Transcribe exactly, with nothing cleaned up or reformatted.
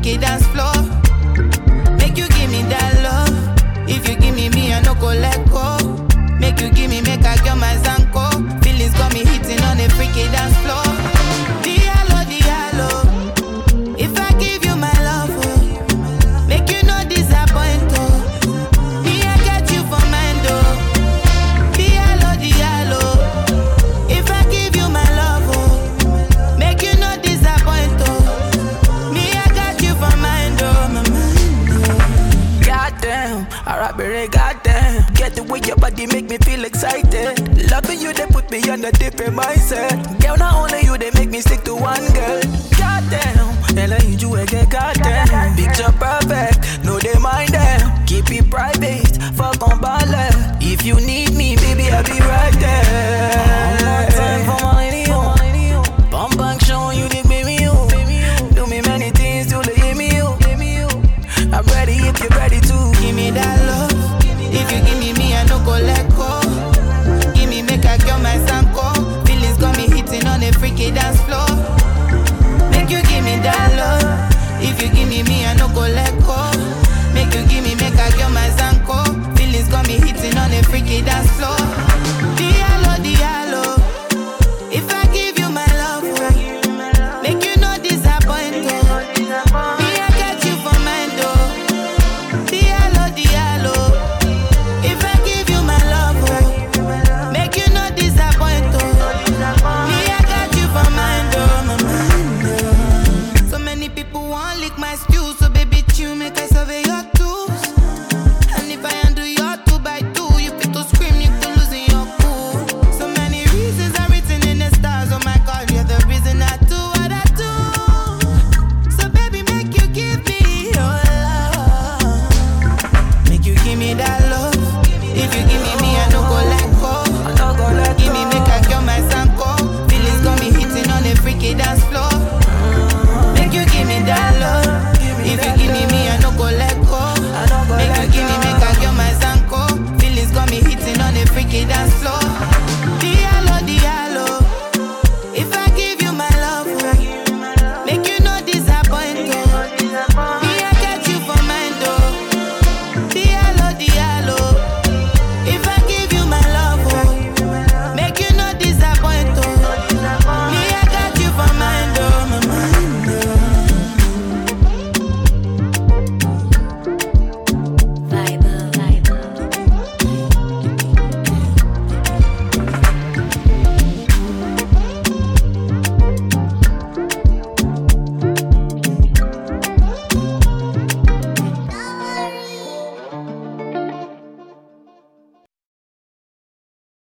freaky dance floor. Make you give me that love. If you give me me, I no go let go. Make you give me, make I get my zanko. Feelings got me hitting on a freaky dance floor. Diallo, diallo. If I give you my love, oh, make you no disappoint, oh. Me, I get you for mind, oh. Diallo, diallo. If I give you my love, oh, make you no disappoint, oh. Me, I got you for mind, oh, my mind, oh. Goddamn, alright, goddamn. Get the way your body make me feel excited. Loving you, they put me on a different mindset. Girl, not only you, they make me stick to one girl. Goddamn, and I need you again, goddamn. Picture perfect, no they mind them. Keep it private, fuck on baller. If you need